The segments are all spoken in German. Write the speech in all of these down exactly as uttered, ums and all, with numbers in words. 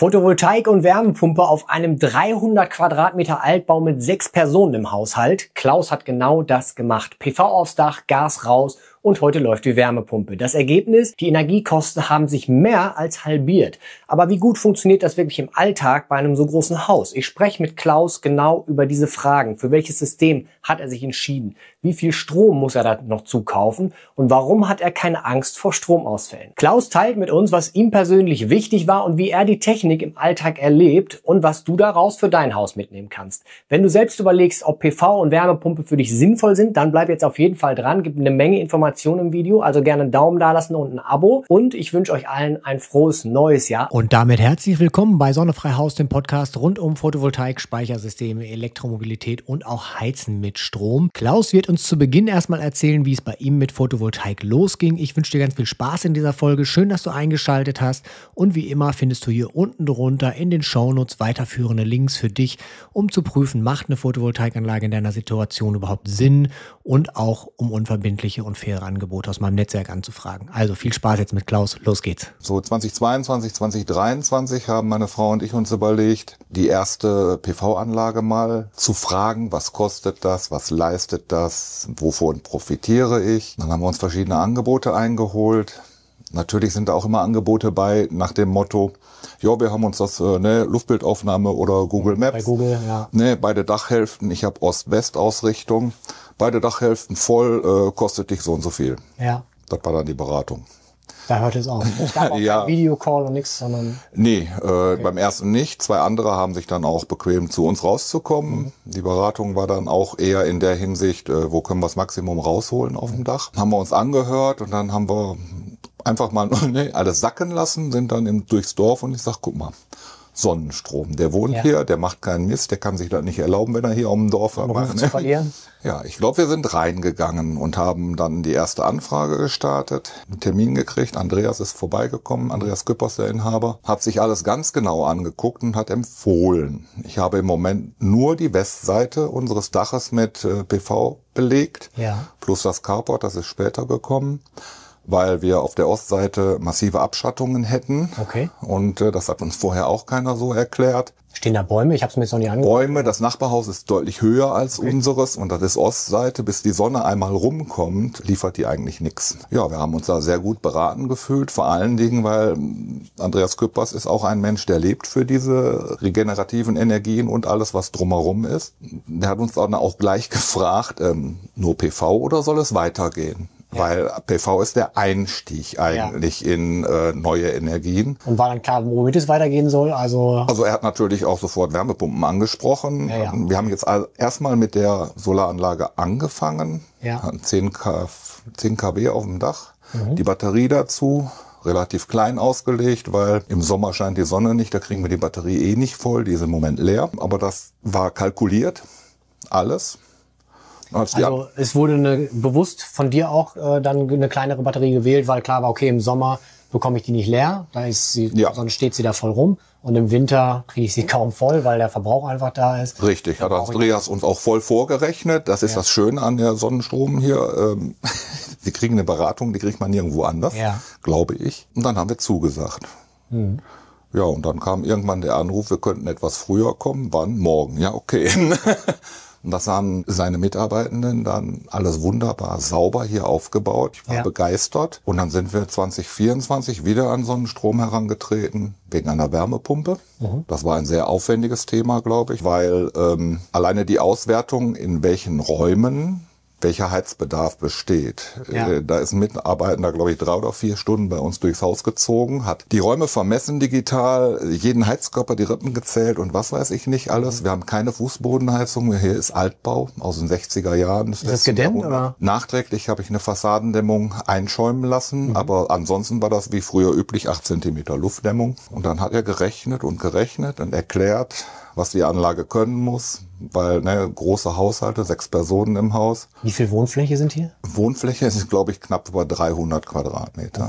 Photovoltaik und Wärmepumpe auf einem dreihundert Quadratmeter Altbau mit sechs Personen im Haushalt. Klaus hat genau das gemacht. P V aufs Dach, Gas raus und heute läuft die Wärmepumpe. Das Ergebnis? Die Energiekosten haben sich mehr als halbiert. Aber wie gut funktioniert das wirklich im Alltag bei einem so großen Haus? Ich spreche mit Klaus genau über diese Fragen. Für welches System hat er sich entschieden? Wie viel Strom muss er da noch zukaufen? Und warum hat er keine Angst vor Stromausfällen? Klaus teilt mit uns, was ihm persönlich wichtig war und wie er die Technik im Alltag erlebt und was du daraus für dein Haus mitnehmen kannst. Wenn du selbst überlegst, ob P V und Wärmepumpe für dich sinnvoll sind, dann bleib jetzt auf jeden Fall dran. Gibt eine Menge Informationen im Video, also gerne einen Daumen da lassen und ein Abo. Und ich wünsche euch allen ein frohes neues Jahr. Und damit herzlich willkommen bei Sonnefrei Haus, dem Podcast rund um Photovoltaik, Speichersysteme, Elektromobilität und auch Heizen mit Strom. Klaus wird uns zu Beginn erstmal erzählen, wie es bei ihm mit Photovoltaik losging. Ich wünsche dir ganz viel Spaß in dieser Folge. Schön, dass du eingeschaltet hast. Und wie immer findest du hier unten drunter in den Shownotes weiterführende Links für dich, um zu prüfen, macht eine Photovoltaikanlage in deiner Situation überhaupt Sinn und auch um unverbindliche und faire Angebote aus meinem Netzwerk anzufragen. Also viel Spaß jetzt mit Klaus. Los geht's. So zweitausendzweiundzwanzig, zweitausenddreiundzwanzig haben meine Frau und ich uns überlegt, die erste P V-Anlage mal zu fragen, was kostet das, was leistet das, wovon profitiere ich. Dann haben wir uns verschiedene Angebote eingeholt. Natürlich sind da auch immer Angebote bei nach dem Motto, ja, wir haben uns das, äh, ne, Luftbildaufnahme oder Google Maps. Bei Google, ja. Ne, beide Dachhälften, ich habe Ost-West-Ausrichtung. Beide Dachhälften voll, äh, kostet dich so und so viel. Ja. Das war dann die Beratung. Da hört es auf. Es gab auch Ja. kein Videocall und nichts, sondern... Nee, äh, okay. Beim ersten nicht. Zwei andere haben sich dann auch bequem zu uns rauszukommen. Mhm. Die Beratung war dann auch eher in der Hinsicht, äh, wo können wir das Maximum rausholen auf dem Dach. Haben wir uns angehört und dann haben wir einfach mal ne, alles sacken lassen, sind dann im, durchs Dorf und ich sag, guck mal, Sonnenstrom, der wohnt ja. hier, der macht keinen Mist, der kann sich das nicht erlauben, wenn er hier um dem Dorf um macht. Ne? Zu verlieren. Ja, ich glaube, wir sind reingegangen und haben dann die erste Anfrage gestartet, einen Termin gekriegt. Andreas ist vorbeigekommen, Andreas Küppers, der Inhaber, hat sich alles ganz genau angeguckt und hat empfohlen. Ich habe im Moment nur die Westseite unseres Daches mit äh, P V belegt, ja. plus das Carport, das ist später gekommen, weil wir auf der Ostseite massive Abschattungen hätten. Okay. Und äh, das hat uns vorher auch keiner so erklärt. Stehen da Bäume? Ich habe es mir jetzt noch nie angeguckt. Bäume, das Nachbarhaus ist deutlich höher als okay. unseres und das ist Ostseite. Bis die Sonne einmal rumkommt, liefert die eigentlich nichts. Ja, wir haben uns da sehr gut beraten gefühlt, vor allen Dingen, weil Andreas Küppers ist auch ein Mensch, der lebt für diese regenerativen Energien und alles, was drumherum ist. Der hat uns dann auch gleich gefragt, ähm, nur P V oder soll es weitergehen? Ja. Weil P V ist der Einstieg eigentlich ja. in äh, neue Energien. Und war dann klar, womit es weitergehen soll? Also also er hat natürlich auch sofort Wärmepumpen angesprochen. Ja, ja. Wir haben jetzt erstmal mit der Solaranlage angefangen. Ja. Hatten zehn Kilowatt auf dem Dach. Mhm. Die Batterie dazu. Relativ klein ausgelegt, weil im Sommer scheint die Sonne nicht. Da kriegen wir die Batterie eh nicht voll. Die ist im Moment leer. Aber das war kalkuliert. Alles. Also es wurde eine, bewusst von dir auch äh, dann eine kleinere Batterie gewählt, weil klar war, okay, im Sommer bekomme ich die nicht leer, da ist sie, ja. sonst steht sie da voll rum. Und im Winter kriege ich sie kaum voll, weil der Verbrauch einfach da ist. Richtig, hat Andreas uns auch voll vorgerechnet. Das ist ja. das Schöne an der Sonnenstrom hier. Ähm, Sie kriegen eine Beratung, die kriegt man nirgendwo anders, ja. glaube ich. Und dann haben wir zugesagt. Hm. Ja, und dann kam irgendwann der Anruf, wir könnten etwas früher kommen. Wann? Morgen. Ja, okay. Und das haben seine Mitarbeitenden dann alles wunderbar sauber hier aufgebaut. Ich war ja. begeistert. Und dann sind wir zwanzig vierundzwanzig wieder an Sonnenstrom herangetreten, wegen einer Wärmepumpe. Mhm. Das war ein sehr aufwendiges Thema, glaube ich, weil ähm, alleine die Auswertung, in welchen Räumen welcher Heizbedarf besteht. Ja. Äh, da ist ein Mitarbeiter, glaube ich, drei oder vier Stunden bei uns durchs Haus gezogen, hat die Räume vermessen digital, jeden Heizkörper, die Rippen gezählt und was weiß ich nicht alles. Mhm. Wir haben keine Fußbodenheizung, hier ist Altbau aus den sechziger Jahren. Ist das gedämmt, oder? Nachträglich habe ich eine Fassadendämmung einschäumen lassen, mhm. aber ansonsten war das wie früher üblich, acht Zentimeter Luftdämmung. Und dann hat er gerechnet und gerechnet und erklärt, was die Anlage können muss, weil ne, große Haushalte, sechs Personen im Haus. Wie viel Wohnfläche sind hier? Wohnfläche ist, glaube ich, knapp über dreihundert Quadratmeter. Okay.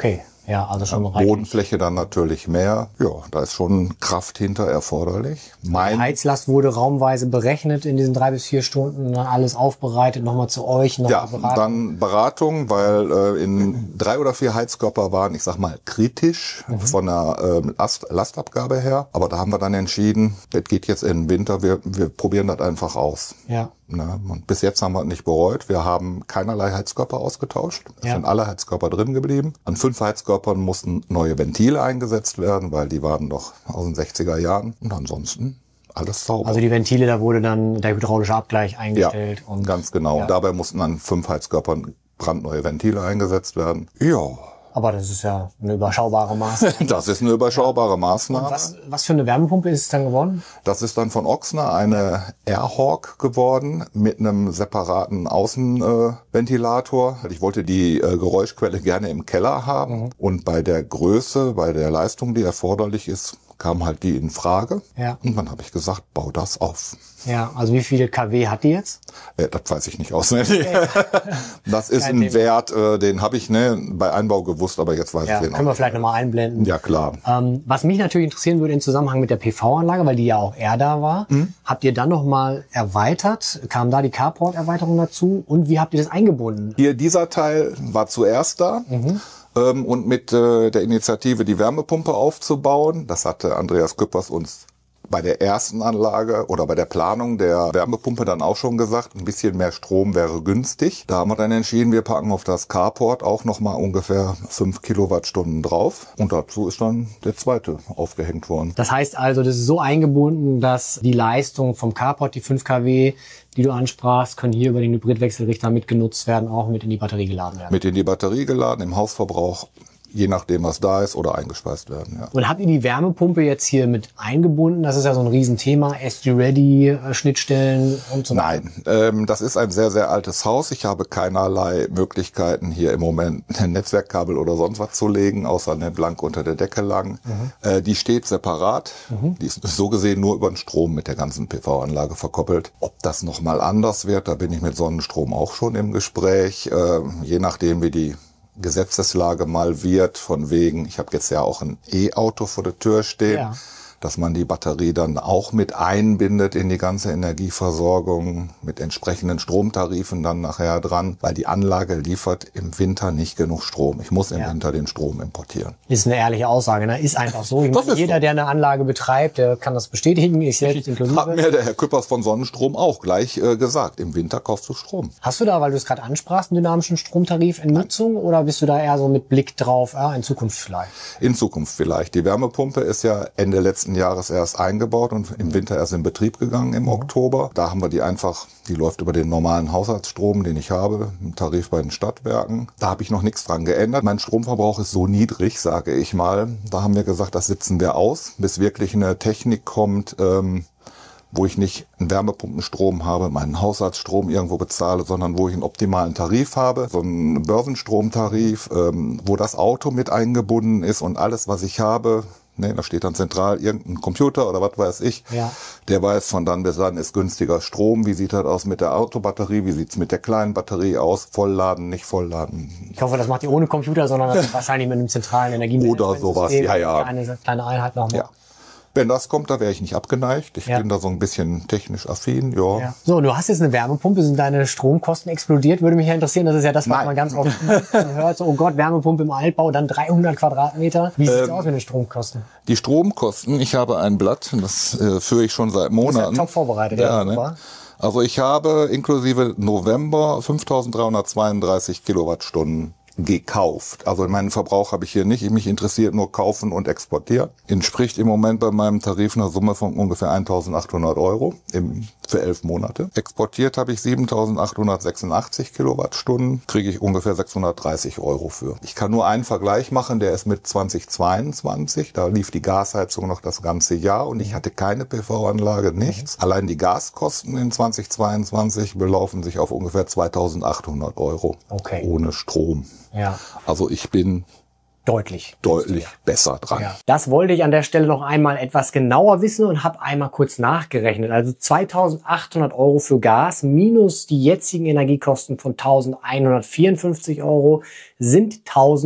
Ja, also schon ja, reichlich. Bodenfläche dann natürlich mehr. Ja, da ist schon Kraft hinter erforderlich. Mein Die Heizlast wurde raumweise berechnet in diesen drei bis vier Stunden, dann alles aufbereitet, nochmal zu euch, noch ja, Beratung. dann Beratung, weil äh, in drei oder vier Heizkörper waren, ich sag mal, kritisch mhm. von der äh, Last, Lastabgabe her. Aber da haben wir dann entschieden, das geht jetzt in den Winter, wir, wir probieren das einfach aus. Ja. Na, und bis jetzt haben wir es nicht bereut. Wir haben keinerlei Heizkörper ausgetauscht. Es Ja. sind alle Heizkörper drin geblieben. An fünf Heizkörpern mussten neue Ventile eingesetzt werden, weil die waren noch aus den sechziger Jahren. Und ansonsten alles sauber. Also die Ventile, da wurde dann der hydraulische Abgleich eingestellt. Ja, und ganz genau. Ja. Und dabei mussten an fünf Heizkörpern brandneue Ventile eingesetzt werden. Ja. Aber das ist ja eine überschaubare Maßnahme. Das ist eine überschaubare Maßnahme. Und was, was für eine Wärmepumpe ist es dann geworden? Das ist dann von Ochsner eine Airhawk geworden mit einem separaten Außenventilator. Äh, ich wollte die äh, Geräuschquelle gerne im Keller haben. Mhm. Und bei der Größe, bei der Leistung, die erforderlich ist, kam halt die in Frage. Ja. Und dann habe ich gesagt, bau das auf. Ja, also wie viele KW hat die jetzt? Äh, das weiß ich nicht auswendig. Okay. Das ist Kein ein Thema. Wert, äh, den habe ich ne, bei Einbau gewusst, aber jetzt weiß Ja, ich den auch. können wir vielleicht nochmal einblenden. Ja, klar. Ähm, was mich natürlich interessieren würde im Zusammenhang mit der P V-Anlage, weil die ja auch eher da war, mhm. habt ihr dann nochmal erweitert? Kam da die Carport-Erweiterung dazu? Und wie habt ihr das eingebunden? Hier, dieser Teil war zuerst da. Mhm. Ähm, und mit äh, der Initiative, die Wärmepumpe aufzubauen, das hatte Andreas Küppers uns bei der ersten Anlage oder bei der Planung der Wärmepumpe dann auch schon gesagt, ein bisschen mehr Strom wäre günstig. Da haben wir dann entschieden, wir packen auf das Carport auch nochmal ungefähr fünf Kilowattstunden drauf. Und dazu ist dann der zweite aufgehängt worden. Das heißt also, das ist so eingebunden, dass die Leistung vom Carport, die fünf KW, die du ansprachst, können hier über den Hybridwechselrichter mitgenutzt werden, auch mit in die Batterie geladen werden. Mit in die Batterie geladen, im Hausverbrauch, je nachdem, was da ist, oder eingespeist werden. Ja. Und habt ihr die Wärmepumpe jetzt hier mit eingebunden? Das ist ja so ein Riesenthema, S G-Ready, Schnittstellen und so weiter. Nein, ähm, das ist ein sehr, sehr altes Haus. Ich habe keinerlei Möglichkeiten, hier im Moment ein Netzwerkkabel oder sonst was zu legen, außer eine blank unter der Decke lang. Mhm. Äh, die steht separat. Mhm. Die ist so gesehen nur über den Strom mit der ganzen P V-Anlage verkoppelt. Ob das nochmal anders wird, da bin ich mit Sonnenstrom auch schon im Gespräch. Äh, je nachdem, wie die Gesetzeslage mal wird, von wegen, ich habe jetzt ja auch ein E-Auto vor der Tür stehen, ja. dass man die Batterie dann auch mit einbindet in die ganze Energieversorgung mit entsprechenden Stromtarifen dann nachher dran, weil die Anlage liefert im Winter nicht genug Strom. Ich muss im ja. Winter den Strom importieren. Ist eine ehrliche Aussage, ne? Ist einfach so. Ich meine, jeder, so. der eine Anlage betreibt, der kann das bestätigen. Ich selbst inklusive. Hat mir der Herr Küppers von Sonnenstrom auch gleich äh, gesagt. Im Winter kaufst du Strom. Hast du da, weil du es gerade ansprachst, einen dynamischen Stromtarif in Nutzung oder bist du da eher so mit Blick drauf, ja, in Zukunft vielleicht? In Zukunft vielleicht. Die Wärmepumpe ist ja Ende letzten Jahres erst eingebaut und im Winter erst in Betrieb gegangen im mhm. Oktober. Da haben wir die einfach, die läuft über den normalen Haushaltsstrom, den ich habe, im Tarif bei den Stadtwerken. Da habe ich noch nichts dran geändert. Mein Stromverbrauch ist so niedrig, sage ich mal. Da haben wir gesagt, das sitzen wir aus, bis wirklich eine Technik kommt, ähm, wo ich nicht einen Wärmepumpenstrom habe, meinen Haushaltsstrom irgendwo bezahle, sondern wo ich einen optimalen Tarif habe, so einen Börsenstromtarif, ähm, wo das Auto mit eingebunden ist und alles, was ich habe. Ne, da steht dann zentral irgendein Computer oder was weiß ich. Ja. Der weiß, von dann bis dann ist günstiger Strom. Wie sieht das aus mit der Autobatterie? Wie sieht's mit der kleinen Batterie aus? Vollladen, nicht vollladen? Ich hoffe, das macht ihr ohne Computer, sondern wahrscheinlich mit einem zentralen Energiemanagementsystem. Oder sowas, ja, ja. Eine kleine Einheit nochmal. Ja. Wenn das kommt, da wäre ich nicht abgeneigt. Ich ja. bin da so ein bisschen technisch affin, ja. ja. So, du hast jetzt eine Wärmepumpe, sind deine Stromkosten explodiert? Würde mich ja interessieren, das ist ja das, was Nein. man ganz oft hört. So, oh Gott, Wärmepumpe im Altbau, dann dreihundert Quadratmeter. Wie sieht's ähm, aus mit den Stromkosten? Die Stromkosten, ich habe ein Blatt, das äh, führe ich schon seit Monaten. Du bist ja top vorbereitet. Ja, ja, ne? Also ich habe inklusive November fünftausenddreihundertzweiunddreißig Kilowattstunden gekauft. Also meinen Verbrauch habe ich hier nicht. Mich interessiert nur kaufen und exportieren. Entspricht im Moment bei meinem Tarif einer Summe von ungefähr eintausendachthundert Euro im, für elf Monate. Exportiert habe ich siebentausendachthundertsechsundachtzig Kilowattstunden. Kriege ich ungefähr sechshundertdreißig Euro für. Ich kann nur einen Vergleich machen, der ist mit zweitausendzweiundzwanzig. Da lief die Gasheizung noch das ganze Jahr und ich hatte keine P V-Anlage, nichts. Allein die Gaskosten in zweitausendzweiundzwanzig belaufen sich auf ungefähr zweitausendachthundert Euro. Okay. Ohne Strom. Ja. Also ich bin deutlich, deutlich besser dran. Ja. Das wollte ich an der Stelle noch einmal etwas genauer wissen und habe einmal kurz nachgerechnet. Also zweitausendachthundert Euro für Gas minus die jetzigen Energiekosten von eintausendeinhundertvierundfünfzig Euro sind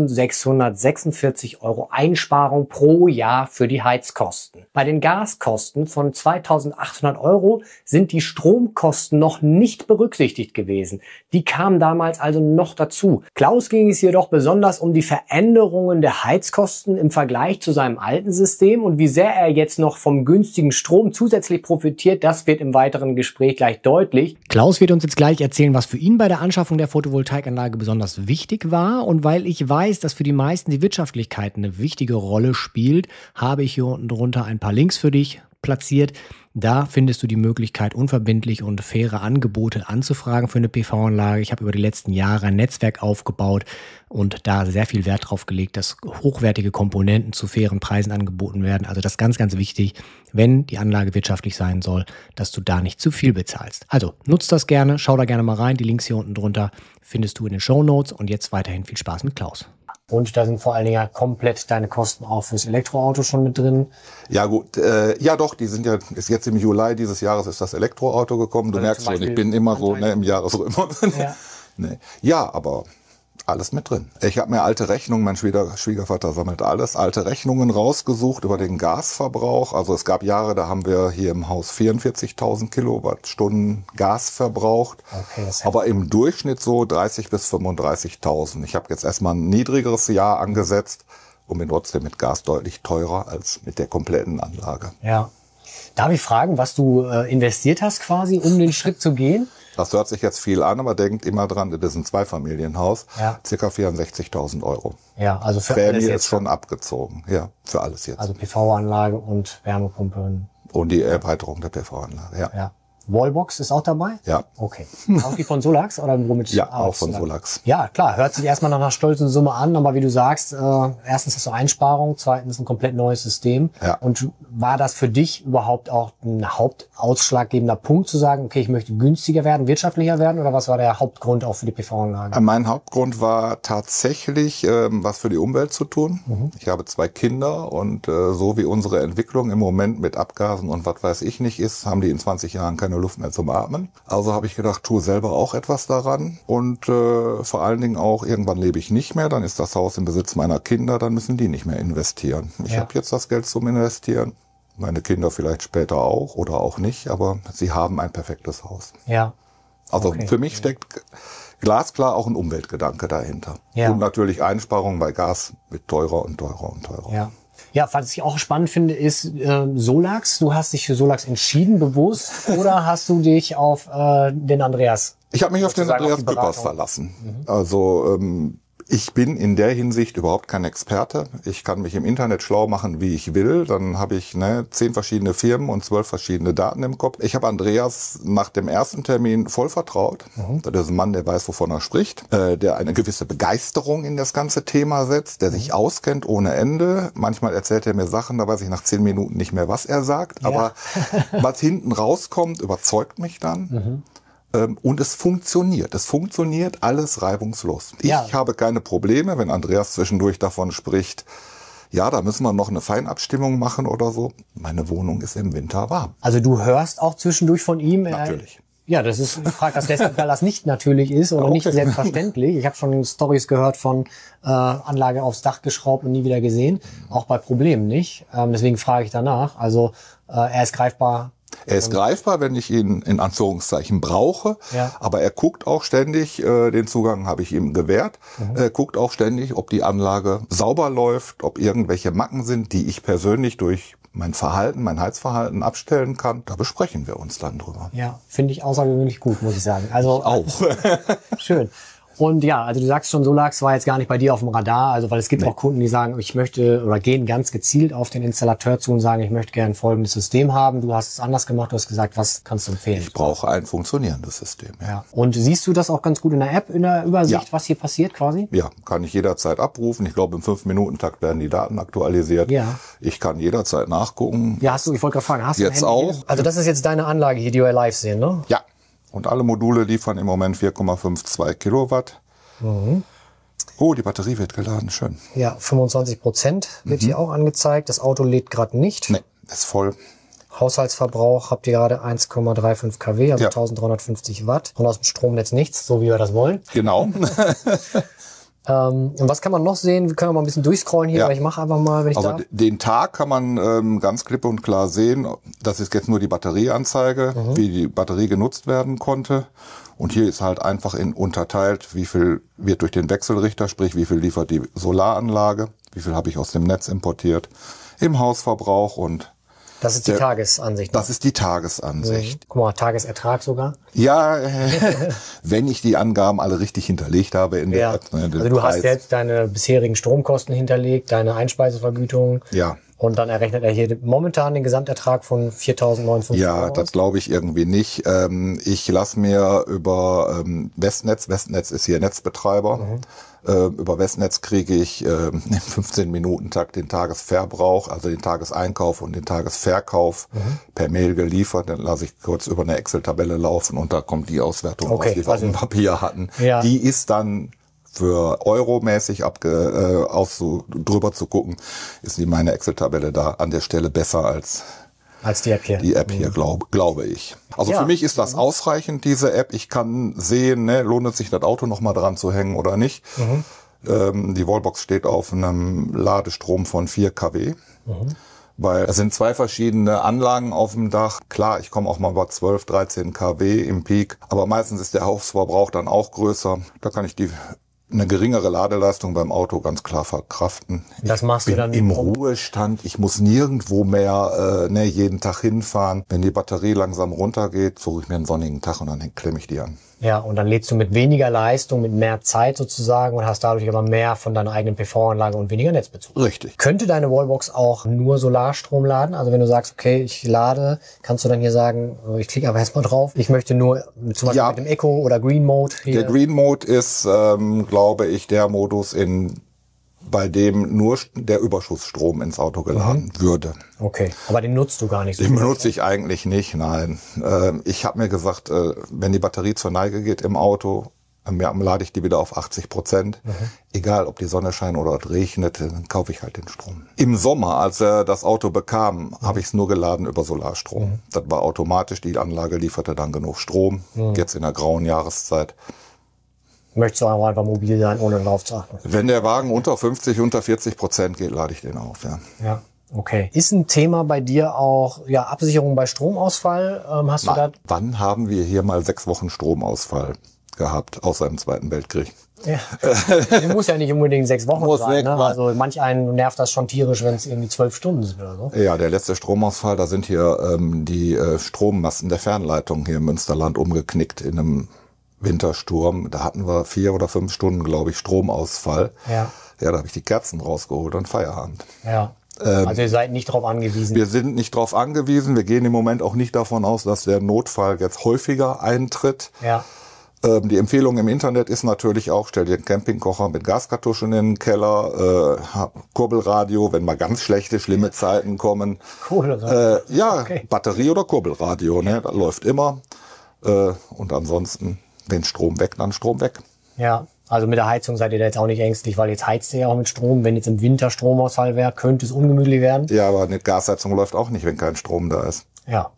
eintausendsechshundertsechsundvierzig Euro Einsparung pro Jahr für die Heizkosten. Bei den Gaskosten von zweitausendachthundert Euro sind die Stromkosten noch nicht berücksichtigt gewesen. Die kamen damals also noch dazu. Klaus ging es jedoch besonders um die Veränderungen der Heizkosten im Vergleich zu seinem alten System und wie sehr er jetzt noch vom günstigen Strom zusätzlich profitiert, das wird im weiteren Gespräch gleich deutlich. Klaus wird uns jetzt gleich erzählen, was für ihn bei der Anschaffung der Photovoltaikanlage besonders wichtig war. Und weil ich weiß, dass für die meisten die Wirtschaftlichkeit eine wichtige Rolle spielt, habe ich hier unten drunter ein paar Links für dich platziert. Da findest du die Möglichkeit, unverbindlich und faire Angebote anzufragen für eine P V-Anlage. Ich habe über die letzten Jahre ein Netzwerk aufgebaut und da sehr viel Wert drauf gelegt, dass hochwertige Komponenten zu fairen Preisen angeboten werden. Also das ist ganz, ganz wichtig, wenn die Anlage wirtschaftlich sein soll, dass du da nicht zu viel bezahlst. Also nutzt das gerne, schau da gerne mal rein. Die Links hier unten drunter findest du in den Shownotes und jetzt weiterhin viel Spaß mit Klaus. Und da sind vor allen Dingen ja komplett deine Kosten auch fürs Elektroauto schon mit drin. Ja gut, äh, ja doch, die sind ja, ist jetzt im Juli dieses Jahres ist das Elektroauto gekommen. Du also merkst schon, ich bin immer so ne, im Jahresrhythmus. Ja. nee. ja, aber alles mit drin. Ich habe mir alte Rechnungen, mein Schwieger, Schwiegervater sammelt alles, alte Rechnungen rausgesucht über den Gasverbrauch. Also es gab Jahre, da haben wir hier im Haus vierundvierzigtausend Kilowattstunden Gas verbraucht. Okay, das aber im Durchschnitt so dreißig bis fünfunddreißigtausend. Ich habe jetzt erstmal ein niedrigeres Jahr angesetzt und bin trotzdem mit Gas deutlich teurer als mit der kompletten Anlage. Ja. Darf ich fragen, was du äh, investiert hast quasi, um den Schritt zu gehen? Das hört sich jetzt viel an, aber denkt immer dran, das ist ein Zweifamilienhaus, ja. circa vierundsechzigtausend Euro. Ja, also für Prämie alles jetzt. ist schon abgezogen, ja, für alles jetzt. Also P V-Anlage und Wärmepumpe. Und die Erweiterung der P V-Anlage, ja. ja. Wallbox ist auch dabei? Ja. Okay. Auch die von Solax oder womit? Ja, auch von Solax. Ja, klar. Hört sich erstmal nach einer stolzen Summe an, aber wie du sagst, äh, erstens hast du Einsparung, zweitens ein komplett neues System. Ja. Und war das für dich überhaupt auch ein hauptausschlaggebender Punkt zu sagen, okay, ich möchte günstiger werden, wirtschaftlicher werden, oder was war der Hauptgrund auch für die P V-Anlage? Mein Hauptgrund war tatsächlich, ähm, was für die Umwelt zu tun. Mhm. Ich habe zwei Kinder und äh, so wie unsere Entwicklung im Moment mit Abgasen und was weiß ich nicht ist, haben die in zwanzig Jahren keine Luft mehr zum Atmen. Also habe ich gedacht, tu selber auch etwas daran und äh, vor allen Dingen auch, irgendwann lebe ich nicht mehr, dann ist das Haus im Besitz meiner Kinder, dann müssen die nicht mehr investieren. Ich ja. habe jetzt das Geld zum Investieren, meine Kinder vielleicht später auch oder auch nicht, aber sie haben ein perfektes Haus. Ja. Also okay. für mich steckt glasklar auch ein Umweltgedanke dahinter. Ja. Und natürlich Einsparungen bei Gas wird teurer und teurer und teurer. Ja. Ja, was ich auch spannend finde, ist äh, Solax. Du hast dich für Solax entschieden, bewusst, oder hast du dich auf äh, den Andreas? Ich habe mich auf den Andreas Küppers verlassen. Mhm. Also ähm, ich bin in der Hinsicht überhaupt kein Experte. Ich kann mich im Internet schlau machen, wie ich will. Dann habe ich ne, zehn verschiedene Firmen und zwölf verschiedene Daten im Kopf. Ich habe Andreas nach dem ersten Termin voll vertraut. Mhm. Das ist ein Mann, der weiß, wovon er spricht, äh, der eine gewisse Begeisterung in das ganze Thema setzt, der mhm. sich auskennt ohne Ende. Manchmal erzählt er mir Sachen, da weiß ich nach zehn Minuten nicht mehr, was er sagt. Ja. Aber was hinten rauskommt, überzeugt mich dann. Mhm. Und es funktioniert. Es funktioniert alles reibungslos. Ich ja. habe keine Probleme, wenn Andreas zwischendurch davon spricht, ja, da müssen wir noch eine Feinabstimmung machen oder so. Meine Wohnung ist im Winter warm. Also du hörst auch zwischendurch von ihm? Natürlich. Ja, das ist, ich frage das deshalb, weil das nicht natürlich ist oder okay. nicht selbstverständlich. Ich habe schon Storys gehört von äh, Anlage aufs Dach geschraubt und nie wieder gesehen. Auch bei Problemen nicht. Ähm, deswegen frage ich danach. Also äh, er ist greifbar. Er ist greifbar, wenn ich ihn in Anführungszeichen brauche, ja. aber er guckt auch ständig, äh, den Zugang habe ich ihm gewährt, mhm. er guckt auch ständig, ob die Anlage sauber läuft, ob irgendwelche Macken sind, die ich persönlich durch mein Verhalten, mein Heizverhalten abstellen kann. Da besprechen wir uns dann drüber. Ja, finde ich außergewöhnlich gut, muss ich sagen. Also ich auch. Schön. Und ja, also du sagst schon, Solax war jetzt gar nicht bei dir auf dem Radar, also weil es gibt nee. auch Kunden, die sagen, ich möchte oder gehen ganz gezielt auf den Installateur zu und sagen, ich möchte gerne folgendes System haben. Du hast es anders gemacht, du hast gesagt, was kannst du empfehlen? Ich brauche ein funktionierendes System. Ja. Ja. Und siehst du das auch ganz gut in der App, in der Übersicht, ja. was hier passiert quasi? Ja, kann ich jederzeit abrufen. Ich glaube, im fünf Minuten Takt werden die Daten aktualisiert. Ja. Ich kann jederzeit nachgucken. Ja, hast du, ich wollte gerade fragen, hast jetzt du ein Handy? Auch? Also das ist jetzt deine Anlage hier, die wir live sehen, ne? Ja. Und alle Module liefern im Moment vier Komma zweiundfünfzig Kilowatt. Mhm. Oh, die Batterie wird geladen, schön. Ja, fünfundzwanzig Prozent wird mhm. hier auch angezeigt. Das Auto lädt gerade nicht. Nee, ist voll. Haushaltsverbrauch habt ihr gerade eins Komma fünfunddreißig Kilowatt, also ja. eintausenddreihundertfünfzig Watt. Und aus dem Stromnetz nichts, so wie wir das wollen. Genau. Ähm, und was kann man noch sehen? Wir können mal ein bisschen durchscrollen hier, Ja. aber ich mache einfach mal, wenn ich Also darf. den Tag kann man ähm, ganz klipp und klar sehen. Das ist jetzt nur die Batterieanzeige, mhm. wie die Batterie genutzt werden konnte. Und hier ist halt einfach in unterteilt, wie viel wird durch den Wechselrichter, sprich wie viel liefert die Solaranlage, wie viel habe ich aus dem Netz importiert, im Hausverbrauch und das ist die der, Tagesansicht. Das ist die Tagesansicht. Mhm. Guck mal, Tagesertrag sogar. Ja, wenn ich die Angaben alle richtig hinterlegt habe in der ja. App. Ne, also du Preis. hast jetzt deine bisherigen Stromkosten hinterlegt, deine Einspeisevergütung. Ja. Und dann errechnet er hier momentan den Gesamtertrag von viertausendneunhundertfünfzig Euro. Ja, das glaube ich irgendwie nicht. Ich lasse mir über Westnetz, Westnetz ist hier Netzbetreiber, mhm. über Westnetz kriege ich im fünfzehn-Minuten-Takt den Tagesverbrauch, also den Tageseinkauf und den Tagesverkauf mhm. per Mail geliefert. Dann lasse ich kurz über eine Excel-Tabelle laufen und da kommt die Auswertung okay, raus, die wir also, auf dem Papier hatten. Ja. Die ist dann für euromäßig abge, äh, aus so drüber zu gucken, ist die meine Excel-Tabelle da an der Stelle besser als als die App hier. Die App hier, glaube glaube ich. Also ja. für mich ist das ausreichend, diese App. Ich kann sehen, ne, lohnt es sich, das Auto noch mal dran zu hängen oder nicht. Mhm. Ähm, die Wallbox steht auf einem Ladestrom von vier Kilowatt. Mhm. Weil es sind zwei verschiedene Anlagen auf dem Dach. Klar, ich komme auch mal bei zwölf, dreizehn Kilowatt im Peak. Aber meistens ist der Hausverbrauch dann auch größer. Da kann ich die eine geringere Ladeleistung beim Auto ganz klar verkraften. Das machst ich du dann bin im Ruhestand. Ich muss nirgendwo mehr äh, ne, jeden Tag hinfahren. Wenn die Batterie langsam runtergeht, suche ich mir einen sonnigen Tag und dann klemme ich die an. Ja, und dann lädst du mit weniger Leistung, mit mehr Zeit sozusagen und hast dadurch aber mehr von deiner eigenen P V-Anlage und weniger Netzbezug. Richtig. Könnte deine Wallbox auch nur Solarstrom laden? Also wenn du sagst, okay, ich lade, kannst du dann hier sagen, ich klicke aber erstmal drauf, ich möchte nur zum Beispiel ja. mit dem Eco oder Green Mode. Hier. Der Green Mode ist, ähm, glaube ich, der Modus, in bei dem nur der Überschussstrom ins Auto geladen mhm. würde. Okay, aber den nutzt du gar nicht so. Den benutze ich eigentlich nicht, nein. Ähm, ich habe mir gesagt, äh, wenn die Batterie zur Neige geht im Auto, ähm, ja, lade ich die wieder auf achtzig Prozent. Mhm. Egal, ob die Sonne scheint oder es regnet, dann kaufe ich halt den Strom. Im Sommer, als er das Auto bekam, mhm. habe ich es nur geladen über Solarstrom. Mhm. Das war automatisch, die Anlage lieferte dann genug Strom. Mhm. Jetzt in der grauen Jahreszeit. Möchtest du auch einfach mobil sein, ohne drauf zu achten? Wenn der Wagen unter fünfzig, unter vierzig Prozent geht, lade ich den auf, ja. Ja, okay. Ist ein Thema bei dir auch, ja, Absicherung bei Stromausfall? Ähm, hast du da? Wann haben wir hier mal sechs Wochen Stromausfall gehabt, außer im Zweiten Weltkrieg? Ja. Das muss ja nicht unbedingt sechs Wochen muss sein, weg, ne? Also manch einen nervt das schon tierisch, wenn es irgendwie zwölf Stunden sind oder so. Ja, der letzte Stromausfall, da sind hier ähm, die äh, Strommasten der Fernleitung hier im Münsterland umgeknickt in einem Wintersturm, da hatten wir vier oder fünf Stunden, glaube ich, Stromausfall. Ja. Ja, da habe ich die Kerzen rausgeholt und Feierabend. Ja. Ähm, also ihr seid nicht darauf angewiesen. Wir sind nicht darauf angewiesen. Wir gehen im Moment auch nicht davon aus, dass der Notfall jetzt häufiger eintritt. Ja. Ähm, die Empfehlung im Internet ist natürlich auch, stell dir einen Campingkocher mit Gaskartuschen in den Keller, äh, Kurbelradio, wenn mal ganz schlechte, schlimme Zeiten kommen. Kurbelradio. Äh, ja, okay. Batterie oder Kurbelradio, ne, das läuft immer. Äh, und ansonsten, wenn Strom weg, dann Strom weg. Ja, also mit der Heizung seid ihr da jetzt auch nicht ängstlich, weil jetzt heizt ihr ja auch mit Strom. Wenn jetzt im Winter Stromausfall wäre, könnte es ungemütlich werden. Ja, aber eine Gasheizung läuft auch nicht, wenn kein Strom da ist. Ja.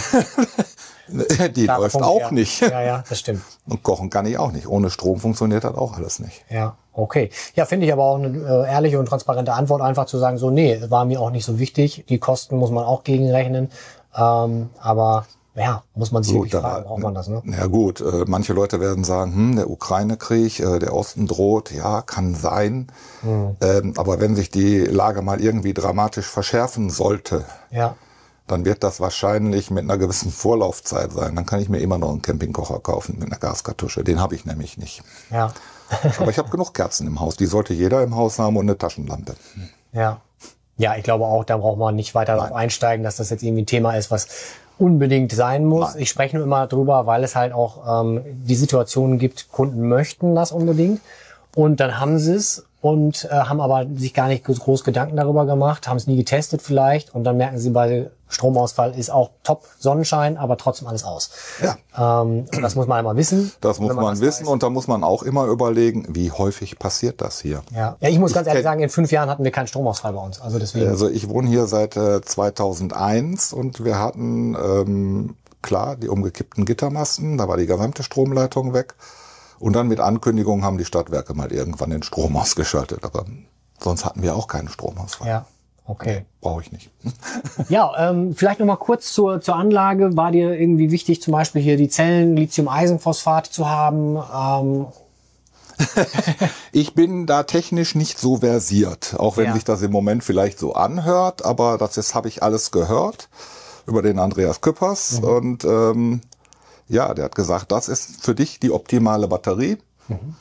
Die Klar, läuft Punkt, auch ja. nicht. Ja, ja, das stimmt. Und kochen kann ich auch nicht. Ohne Strom funktioniert das auch alles nicht. Ja, okay. Ja, finde ich aber auch eine äh, ehrliche und transparente Antwort, einfach zu sagen, so, nee, war mir auch nicht so wichtig. Die Kosten muss man auch gegenrechnen. Ähm, aber ja, muss man sich gut, wirklich da, fragen, braucht man das, ne? Ja gut, äh, manche Leute werden sagen, hm, der Ukraine-Krieg, äh, der Osten droht, ja, kann sein. Hm. Ähm, aber wenn sich die Lage mal irgendwie dramatisch verschärfen sollte, ja. dann wird das wahrscheinlich mit einer gewissen Vorlaufzeit sein. Dann kann ich mir immer noch einen Campingkocher kaufen mit einer Gaskartusche. Den habe ich nämlich nicht. Ja. Aber ich habe genug Kerzen im Haus. Die sollte jeder im Haus haben und eine Taschenlampe. Ja. Ja, ich glaube auch, da braucht man nicht weiter darauf einsteigen, dass das jetzt irgendwie ein Thema ist, was unbedingt sein muss. Nein. Ich spreche nur immer drüber, weil es halt auch ähm, die Situationen gibt, Kunden möchten das unbedingt und dann haben sie es und äh, haben aber sich gar nicht groß Gedanken darüber gemacht, haben es nie getestet vielleicht und dann merken sie, bei Stromausfall ist auch top Sonnenschein, aber trotzdem alles aus. Ja. Ähm, das muss man einmal wissen. Das muss man, man das wissen weiß. Und da muss man auch immer überlegen, wie häufig passiert das hier. Ja, ja ich muss ich ganz ehrlich sagen, in fünf Jahren hatten wir keinen Stromausfall bei uns. Also deswegen. Also ich wohne hier seit äh, zweitausendeins und wir hatten ähm, klar die umgekippten Gittermasten, da war die gesamte Stromleitung weg. Und dann mit Ankündigung haben die Stadtwerke mal irgendwann den Strom ausgeschaltet. Aber sonst hatten wir auch keinen Stromausfall. Ja, okay. Brauche ich nicht. Ja, ähm, vielleicht noch mal kurz zur, zur Anlage. War dir irgendwie wichtig, zum Beispiel hier die Zellen Lithium-Eisenphosphat zu haben? Ähm Ich bin da technisch nicht so versiert, auch wenn ja. sich das im Moment vielleicht so anhört. Aber das ist, habe ich alles gehört über den Andreas Küppers. Mhm. Und ähm, ja, der hat gesagt, das ist für dich die optimale Batterie. Mhm.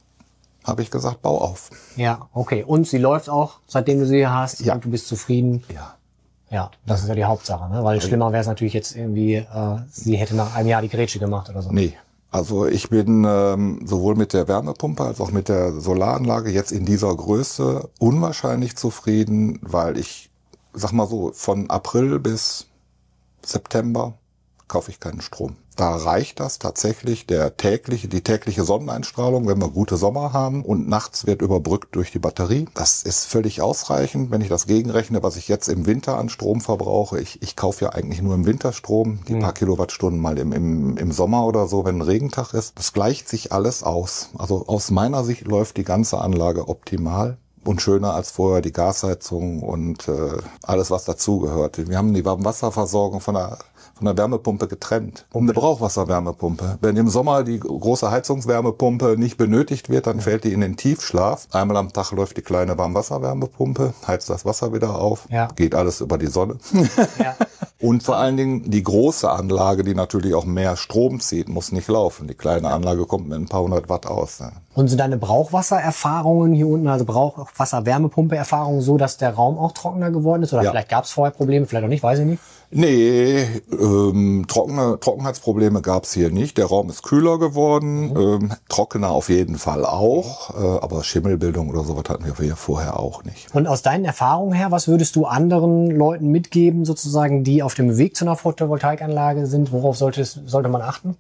Habe ich gesagt, bau auf. Ja, okay. Und sie läuft auch, seitdem du sie hier hast, ja. und du bist zufrieden. Ja. Ja, das ist ja die Hauptsache, ne? Weil ja. schlimmer wäre es natürlich jetzt irgendwie, äh, sie hätte nach einem Jahr die Grätsche gemacht oder so. Nee. Also ich bin ähm, sowohl mit der Wärmepumpe als auch mit der Solaranlage jetzt in dieser Größe unwahrscheinlich zufrieden, weil ich, sag mal so, von April bis September kaufe ich keinen Strom. Da reicht das tatsächlich, der tägliche, die tägliche Sonneneinstrahlung, wenn wir gute Sommer haben, und nachts wird überbrückt durch die Batterie. Das ist völlig ausreichend, wenn ich das gegenrechne, was ich jetzt im Winter an Strom verbrauche. Ich, ich kaufe ja eigentlich nur im Winter Strom, die mhm. paar Kilowattstunden mal im, im, im Sommer oder so, wenn ein Regentag ist. Das gleicht sich alles aus. Also aus meiner Sicht läuft die ganze Anlage optimal. Und schöner als vorher die Gasheizung und äh, alles, was dazugehört. Wir haben die Warmwasserversorgung von der von der Wärmepumpe getrennt. Um eine Brauchwasserwärmepumpe. Wenn im Sommer die große Heizungswärmepumpe nicht benötigt wird, dann ja. fällt die in den Tiefschlaf. Einmal am Tag läuft die kleine Warmwasserwärmepumpe, heizt das Wasser wieder auf, ja. geht alles über die Sonne. Ja. Und vor allen Dingen die große Anlage, die natürlich auch mehr Strom zieht, muss nicht laufen. Die kleine Anlage kommt mit ein paar hundert Watt aus. Ja. Und sind deine Brauchwassererfahrungen hier unten, also Brauchwasser-Wärmepumpe-Erfahrungen so, dass der Raum auch trockener geworden ist? Oder ja. vielleicht gab es vorher Probleme, vielleicht auch nicht, weiß ich nicht. Nee, ähm, trockene, Trockenheitsprobleme gab's hier nicht. Der Raum ist kühler geworden, mhm. ähm, trockener auf jeden Fall auch, äh, aber Schimmelbildung oder sowas hatten wir hier vorher auch nicht. Und aus deinen Erfahrungen her, was würdest du anderen Leuten mitgeben, sozusagen, die auf dem Weg zu einer Photovoltaikanlage sind? Worauf sollte, sollte man achten?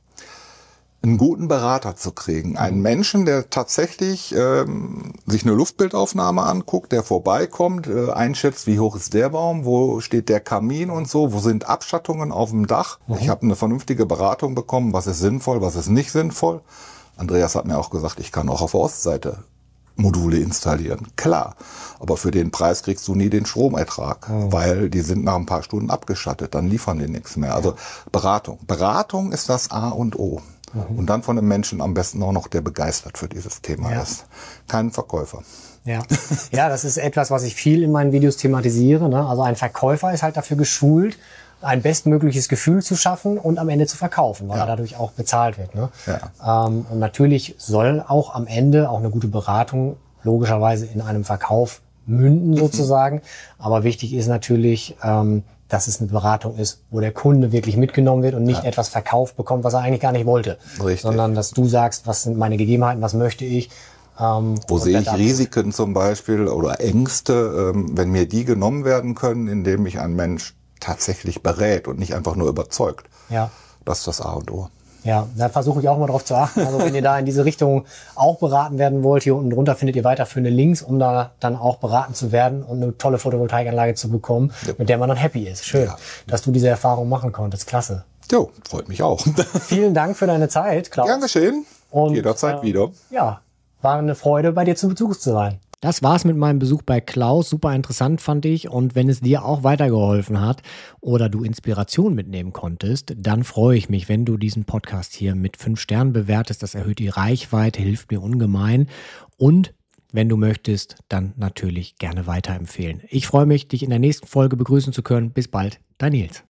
Einen guten Berater zu kriegen. Einen Menschen, der tatsächlich ähm, sich eine Luftbildaufnahme anguckt, der vorbeikommt, äh, einschätzt, wie hoch ist der Baum, wo steht der Kamin und so, wo sind Abschattungen auf dem Dach. Mhm. Ich habe eine vernünftige Beratung bekommen, was ist sinnvoll, was ist nicht sinnvoll. Andreas hat mir auch gesagt, ich kann auch auf der Ostseite Module installieren. Klar, aber für den Preis kriegst du nie den Stromertrag, mhm. weil die sind nach ein paar Stunden abgeschattet, dann liefern die nichts mehr. Also Beratung. Beratung ist das A und O. Mhm. Und dann von einem Menschen am besten auch noch, der begeistert für dieses Thema ja. ist. Kein Verkäufer. Ja. ja, das ist etwas, was ich viel in meinen Videos thematisiere. Ne? Also ein Verkäufer ist halt dafür geschult, ein bestmögliches Gefühl zu schaffen und am Ende zu verkaufen, weil ja. er dadurch auch bezahlt wird. Ne? Ja. Ähm, und natürlich soll auch am Ende auch eine gute Beratung logischerweise in einem Verkauf münden sozusagen. Mhm. Aber wichtig ist natürlich, ähm, dass es eine Beratung ist, wo der Kunde wirklich mitgenommen wird und nicht ja. etwas verkauft bekommt, was er eigentlich gar nicht wollte. Richtig. Sondern dass du sagst, was sind meine Gegebenheiten, was möchte ich. Ähm, wo sehe ich Risiken zum Beispiel oder Ängste, ähm, wenn mir die genommen werden können, indem mich ein Mensch tatsächlich berät und nicht einfach nur überzeugt. Ja. Das ist das A und O. Ja, da versuche ich auch mal drauf zu achten. Also wenn ihr da in diese Richtung auch beraten werden wollt, hier unten drunter findet ihr weiterführende Links, um da dann auch beraten zu werden und eine tolle Photovoltaikanlage zu bekommen, ja. mit der man dann happy ist. Schön, ja. dass du diese Erfahrung machen konntest. Klasse. Jo, freut mich auch. Vielen Dank für deine Zeit, Klaus. Gern geschehen. Und jederzeit äh, wieder. Ja, war eine Freude, bei dir zu Besuch zu sein. Das war's mit meinem Besuch bei Klaus. Super interessant fand ich. Und wenn es dir auch weitergeholfen hat oder du Inspiration mitnehmen konntest, dann freue ich mich, wenn du diesen Podcast hier mit fünf Sternen bewertest. Das erhöht die Reichweite, hilft mir ungemein. Und wenn du möchtest, dann natürlich gerne weiterempfehlen. Ich freue mich, dich in der nächsten Folge begrüßen zu können. Bis bald, dein Nils.